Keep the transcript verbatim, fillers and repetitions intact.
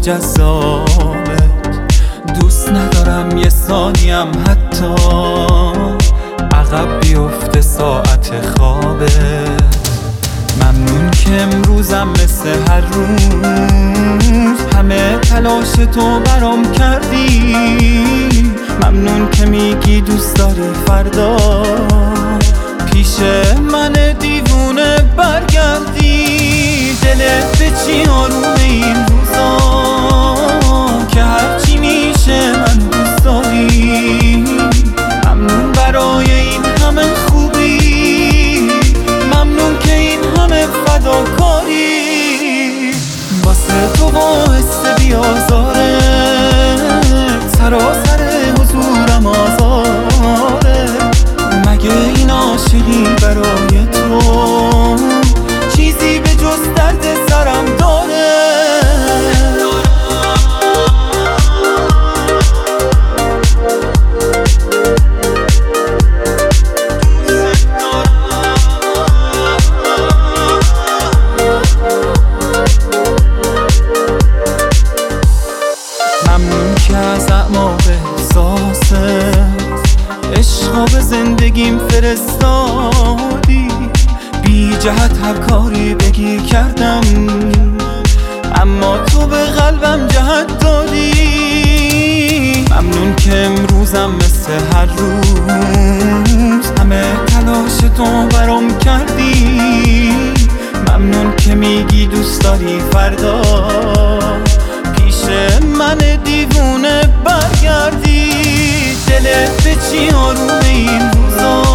جذابت. دوست ندارم یه ثانیم حتی عقب بیفته ساعت خوابت. ممنون که امروزم مثل هر روز همه تلاش تو برام کردی. ممنون که میگی دوست داری فردا پیش من دیوونه برگردی. دلت به چی آرومه این روزا که هرچی میشه من دوست داری. ممنون برای این همه خوبی، ممنون که این همه فداکاری. واسه تو باعث بیازاره، سراسر حضورم آزاره. مگه این عاشقی برای تو چیزی به جز درد سرم داره؟ ممنون که از اعماق احساست عشقا به زندگیم فرستادی. بی جهت هر کاری بگی کردم، اما تو به قلبم جهت دادی. ممنون که امروزم مثل هر روز همه تلاش تو برام کردی. ممنون که میگی دوست داری فردا پیش من دیوونه برگردی. دلت به چی آرومه این روزا